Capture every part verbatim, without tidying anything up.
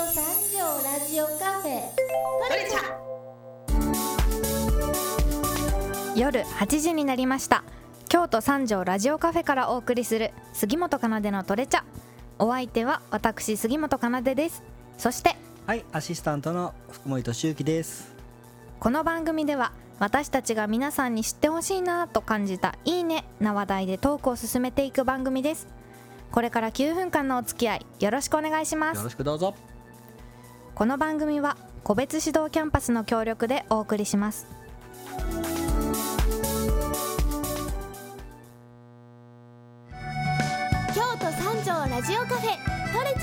三条ラジオカフェトレチャ。 夜はちじになりました。京都三条ラジオカフェからお送りする杉本奏のトレチャ。お相手は私杉本奏です。そしてはい、アシスタントの福森俊之です。 この番組では私たちが皆さんに知ってほしいなと感じたいいねな話題でトークを進めていく番組です。これからきゅうふんかんのお付き合いよろしくお願いします。 よろしくどうぞ。 この番組は個別指導キャンパスの協力でお送りします。 京都三条ラジオカフェトレチ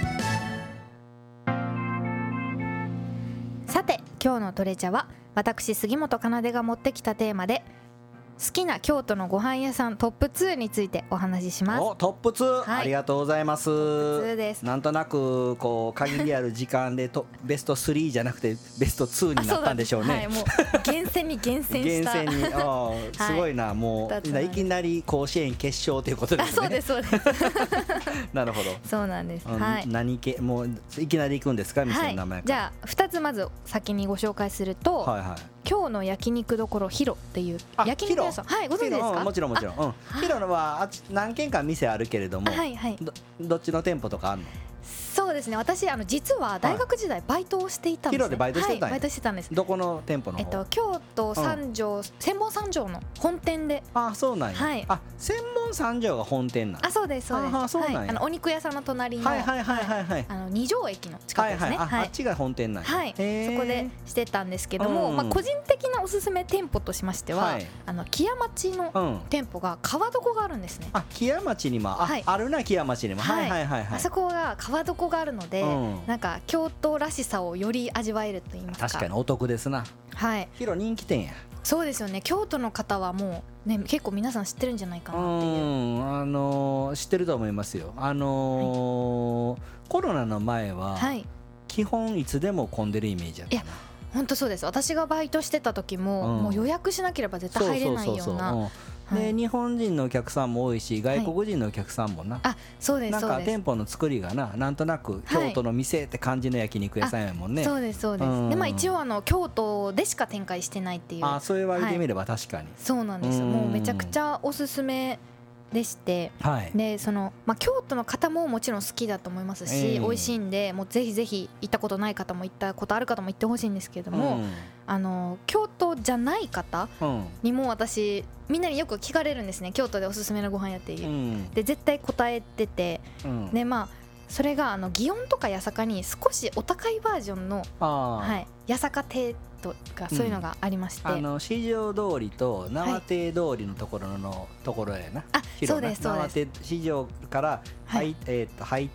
ャ。 さて今日のトレチャは私杉本奏が持ってきたテーマで好きな京都のご飯屋さんトップツーについてお話しします。 おトップツー、 はい、 ありがとうございます。 トップツーです。 なんとなくこう限りある時間でとベストスリーじゃなくてベストツーになったんでしょうね。 はい、もう厳選に厳選した厳選にあ、はい、すごいな。もういきなり甲子園決勝ということですね。 あ、そうですそうですなるほど。 そうなんです、 うん、 はい、 何系もういきなり行くんですか、店の名前から。 はい、じゃあふたつまず先にご紹介すると、 はいはい、 今日の焼肉どころヒロっていう焼肉屋さん、はい、ご存知ですか？ もちろんもちろん、うん、ヒロのはあ何軒か店あるけれども、 はいはい、 ど, どっちの店舗とかあるの？ そうですね、私あの実は大学時代バイトをしていたんです、ね、 ヒロでバイトしてたんや、 はい、バイトしてたんです。 どこの店舗の方？ えっと、京都三条、うん、千本三条の本店で。 あ、そうなんや、 はい、 あ、千本三条が本店なん。 あ、そうですそうです。 あ、そうなんや、 はい、あのお肉屋さんの隣の、 はいはいはいはい、はい、 あの二条駅の近くですね、 はいはい、あ、 はい、 あっちが本店なんや。 はい、そこでしてたんですけども、うん、まあ、個人的なおすすめ店舗としましては、はい、あの木屋町の店舗が川床があるんですね。 あ、木屋町にも あ,、はい、あるな、木屋町にも、はいはいはいはい、 あそこが川床があるので、うん、なんか京都らしさをより味わえると言いますか。 確かにお得ですな。 はい、 ヒロ人気店や。 そうですよね。京都の方はもうね、結構皆さん知ってるんじゃないかなっていう。 うん、あのー、知ってると思いますよ。あのーはい、コロナの前は、はい、基本いつでも混んでるイメージやったな。いや本当そうです。私がバイトしてた時も、うん、もう予約しなければ絶対入れないような。 で、はい、日本人のお客さんも多いし外国人のお客さんもな、はい、 あ、そうです、 なんか店舗の作りがな、なんとなく京都の店って感じの焼肉屋さんやもんね、 はい、そうですそうです、うん、で、まあ、一応あの京都でしか展開してないっていう。 あ、そう言われてみれば確かに、 はい、そうなんですよ。もうめちゃくちゃおすすめでして、はい、でそのまあ、京都の方ももちろん好きだと思いますし、えー、美味しいんで、もうぜひぜひ行ったことない方も行ったことある方も行ってほしいんですけれども、うん、あの京都じゃない方にも私みんなによく聞かれるんですね。京都でおすすめのご飯屋っていう、うん、で絶対答えてて、うん、でまあそれがあの祇園とか八坂に少しお高いバージョンの、はい、八坂亭とかそういうのがありまして、うん、 あの四条通りと縄手通りのところの、はい、ところやな。 あ、そうですそうです。 縄手四条から入、はい、えー、と入って、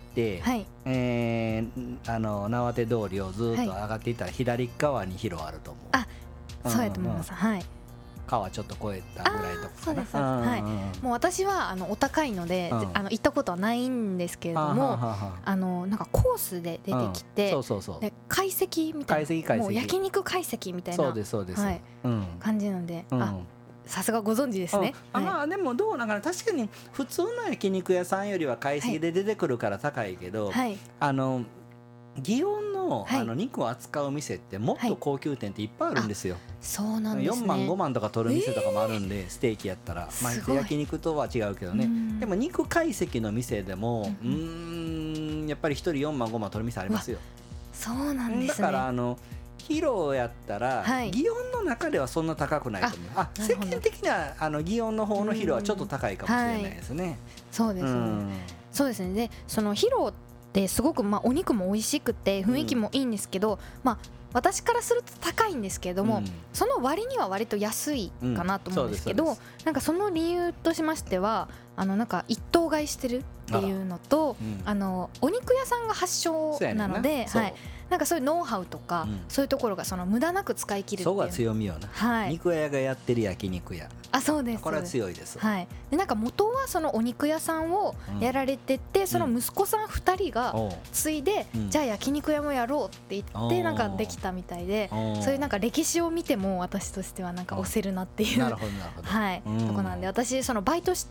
はい、えー、あの縄手通りをずっと上がっていったら左側に広あると思う。 あ、そうやと思います。うんうん、はい。 川ちょっと越えたぐらいとか。 そうです、はい、もう私はあのお高いので、うん、あの行ったことはないんですけれども、あのなんかコースで出てきて、 そうそうそう、 で懐石みたいな、懐石懐石、もう焼肉懐石みたいな、 そうですそうです、 はい、うん、感じなんで、うん、あ、さすがご存知ですね。 うん、はい、あ、でもどうなんかな、確かに普通の焼肉屋さんよりは懐石で出てくるから高いけど、はい、あの祇園 の, あの肉を扱う店ってもっと高級店っていっぱいあるんですよ、はい、 そうなんですね。 よんまんごまんとか取る店とかもあるんで、えー、ステーキやったら、まあ、焼肉とは違うけどね。でも肉懐石の店でも、うん、うーん、やっぱりひとりよんまんごまん取る店ありますよ。 そうなんですね。 だからあのヒロやったら、はい、祇園の中ではそんな高くないと思う。ああ、世間的なあの祇園の方のヒロはちょっと高いかもしれないですね、はい、 そうですね、うん、そうですね。でそのヒロですごく、まあ、お肉も美味しくて雰囲気もいいんですけど、うん、まあ、私からすると高いんですけれども、うん、その割には割と安いかなと思うんですけど、うん、なんかその理由としましては、あのなんか一頭買いしてるっていうのと、あ、うん、あのお肉屋さんが発祥なので、はい、なんかそういうノウハウとか、うん、そういうところがその無駄なく使い切るっていう、 そこが強みよな、はい、肉屋がやってる焼肉屋。 あ、そうです。 これは強いです、 はい、でなんか元はそのお肉屋さんをやられてて、うん、その息子さんふたりが継いで、うん、じゃあ焼肉屋もやろうって言ってなんかできたみたいで、そういうなんか歴史を見ても私としてはなんか押せるなっていう、なるほどなるほど、はい、とこなんで、私そのバイトして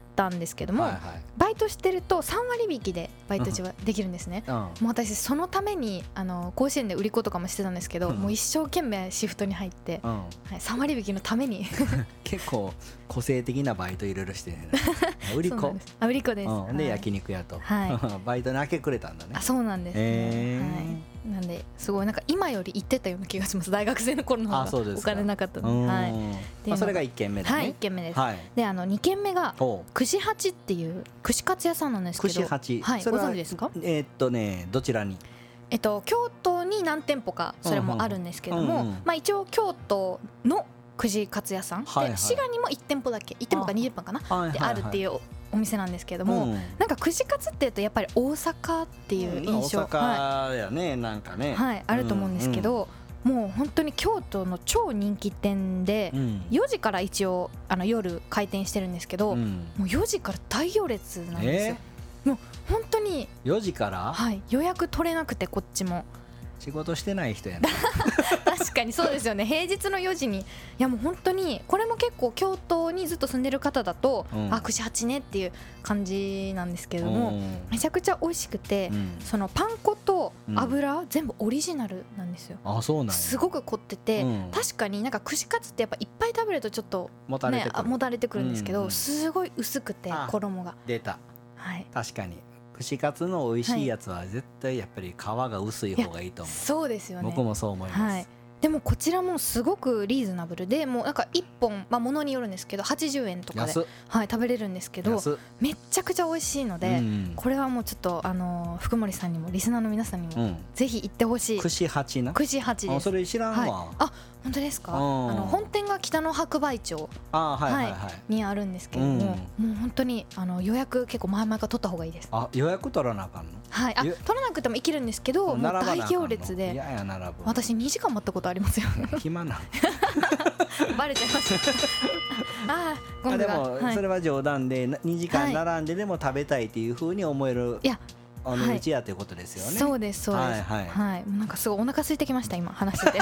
たんですけども、はいはい、バイトしてるとさんわり引きでバイト中はできるんですね、うん、もう私そのためにあの甲子園で売り子とかもしてたんですけど、うん、もう一生懸命シフトに入って、うんはい、さんわり引きのために結構個性的なバイトいろいろしてる、ね、売り子あ売り子です、 うん、で、はい、焼肉屋と、はい、バイトに明け暮れたんだね。 あそうなんですね、えーはいなんですごいなんか今より行ってたような気がします。大学生の頃の方がお金なかったので、はいまあ、それがいっけんめだね。 はいいっけんめです、はい、であのにけんめが串八っていう串カツ屋さんなんですけど、 串八、 はい、ご存知ですか？ えー、っとねどちらにえっと京都に何店舗かそれもあるんですけども、うんうんまあ、一応京都の串カツ屋さん、はいはい、で滋賀にもいち店舗だけいち店舗かに店舗かな、はいはいはい、であるっていうお店なんですけども、うん、なんか串カツっていうとやっぱり大阪っていう印象、 うん、大阪やね、はい、なんかね、 はい、あると思うんですけど、うんうん、もう本当に京都の超人気店で、うん、よじから一応あの夜開店してるんですけど、うん、もうよじから大行列なんですよ、えー、もう本当によじから、 はい、予約取れなくてこっちも仕事してない人やな確かにそうですよね。平日のよじにいやもう本当にこれも結構京都にずっと住んでる方だと、うん、あ串八ねっていう感じなんですけれども、うん、めちゃくちゃ美味しくて、うん、そのパン粉と油、うん、全部オリジナルなんですよ。 あそうなんや。 すごく凝ってて、うん、確かになんか串カツってやっぱいっぱい食べるとちょっと、ね、もたれてくる、もたれてくるんですけど、うんうん、すごい薄くて衣が出た、はい、確かに串カツの美味しいやつは絶対やっぱり皮が薄い方がいいと思う。 そうですよね。 僕もそう思います、はい、 でもこちらもすごくリーズナブルでもうなんかいっぽん、まあ、ものによるんですけどはちじゅうえんとかで、はい、食べれるんですけどめっちゃくちゃ美味しいので、うん、これはもうちょっとあの福森さんにもリスナーの皆さんにもぜひ行ってほしい、うん、 串八な串八です。 あそれ知らんわ、はい、 あ本当ですか？あの本店が北の白梅町、はいはいはいはい、にあるんですけども、うん、もう本当にあの予約結構前々から取った方がいいです。 あ予約取らなあかんの？ はい、あ取らなくても行けるんですけどもう大行列で、いやいや並ぶ私にじかん待ったことありますよ暇なバレちゃいましたあゴングが。 あでも、はい、それは冗談でにじかん並んででも食べたいっていう風に思える、はい、いやあのうちやということですよね。 そうですそうです、はいはいはい、なんかすごいお腹空いてきました今話してて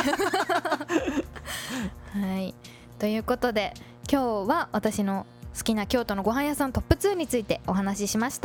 はいということで今日は私の好きな京都のご飯屋さんトップツーについてお話ししました。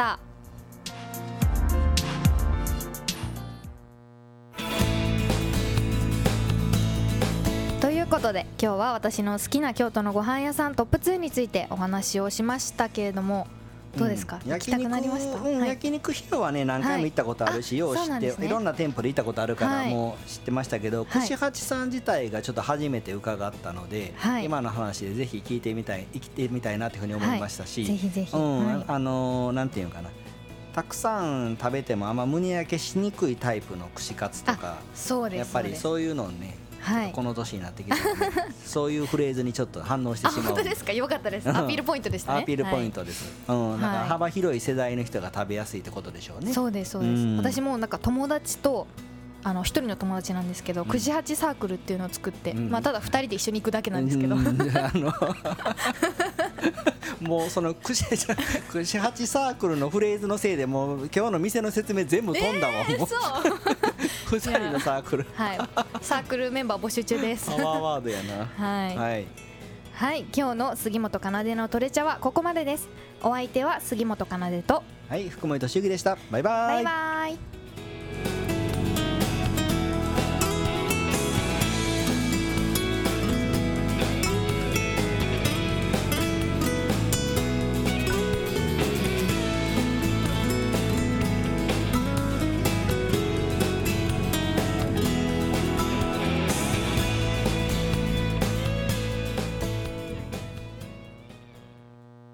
ということで今日は私の好きな京都のご飯屋さんトップツーについてお話をしましたけれどもどうですか、うん、行きたくなりました？ うんはい、焼肉広はね何回も行ったことあるし、はい、よう知って、ね、いろんな店舗で行ったことあるからもう知ってましたけど、はい、串八さん自体がちょっと初めて伺ったので、はい、今の話でぜひ聞いてみたい生きてみたいなというふうに思いましたし、 はい、ぜひぜひ、 うんはい、あのー、なんていうかなたくさん食べてもあんま胸焼けしにくいタイプの串カツとかそうですやっぱりそういうのねはい、 この年になってきて、ね、そういうフレーズにちょっと反応してしまう。 本当ですか？よかったです。アピールポイントでしたね。 アピールポイントです、はい、うん、だから幅広い世代の人が食べやすいってことでしょうね。 そうですそうです、うん、私もなんか友達とあの一人の友達なんですけど、うん、串八サークルっていうのを作って、うん、まあただ二人で一緒に行くだけなんですけど、うん、あのもうその串串八サークルのフレーズのせいでもう今日の店の説明全部飛んだわ、 えー、もうそうふたりのサークルはいサークルメンバー募集中ですパワーワードやなはい、はいはい、今日の杉本かなでのトレチャはここまでです。お相手は杉本かなでとはい福森俊之でした。バイバイバイバイ。